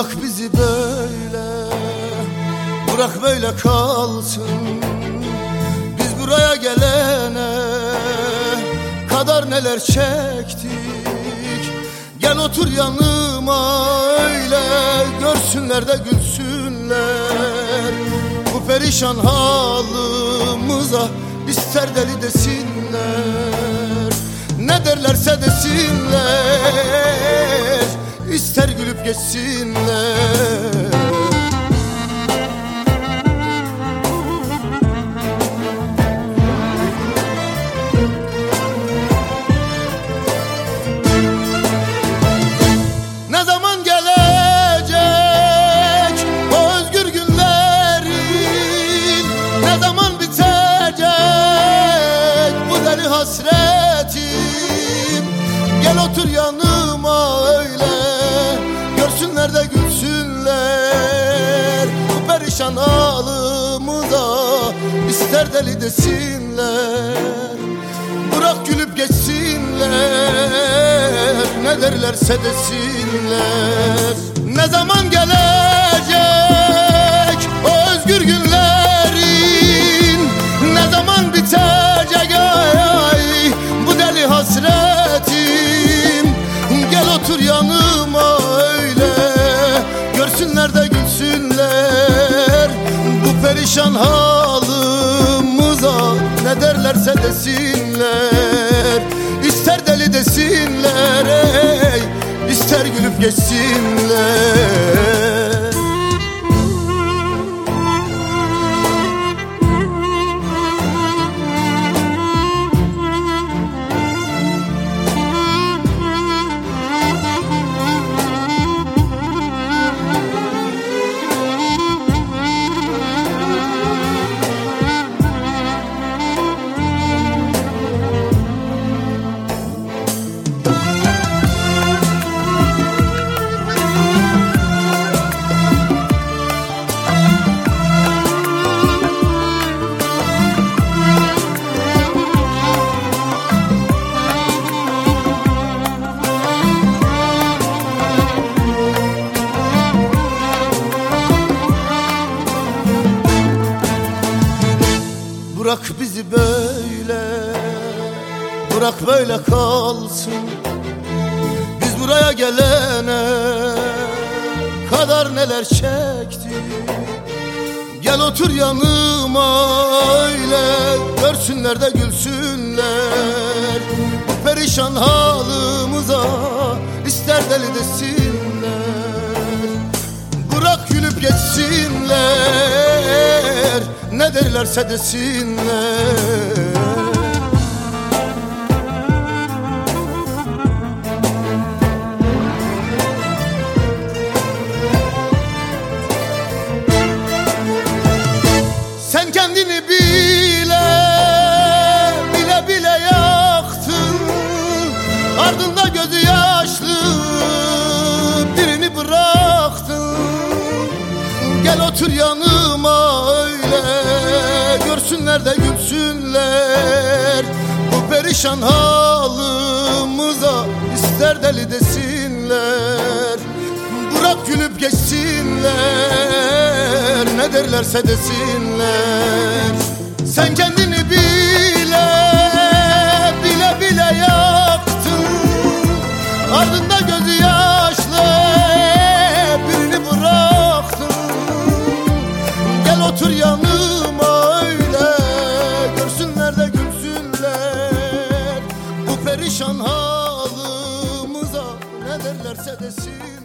Bırak bizi böyle, bırak böyle kalsın. Biz buraya gelene kadar neler çektik. Gel otur yanıma öyle, görsünler de gülsünler. Bu perişan halımıza ister deli desinler, ne derlerse desinler, ister gülüp geçsinler. Ne zaman gelecek o özgür günlerin, ne zaman bitecek bu deli hasretim. Gel otur yanıma öyle, görsünler de gülsünler. Bu perişan halımıza ister deli desinler, bırak gülüp geçsinler, ne derlerse desinler. Ne zaman gelecek o özgür günlerin, ne zaman bitecek ay bu deli hasretim. Gel otur yanıma öyle, görsünler de gülsünler. Bu perişan halımıza ne derlerse desinler, ister deli desinler, ey, ister gülüp geçsinler. Bırak bizi böyle, bırak böyle kalsın. Biz buraya gelene kadar neler çektik. Gel otur yanıma öyle, görsünler de gülsünler. Bu perişan halımıza ister deli desinler, bırak gülüp geçsinler, ne derlerse desinler. Sen kendini bile bile bile yaktın, ardında gözü yaşlı birini bıraktın. Gel otur yanıma öyle, görsünler de gülsünler. Bu perişan halımıza ister deli desinler, bırak gülüp geçsinler, ne derlerse desinler. Sen kendini bile bile bile yaktın, ardında gözü yaşlı birini bıraktın. Gel otur yanıma öyle, görsünler de gülsünler. Bu perişan halımıza ne derlerse desin.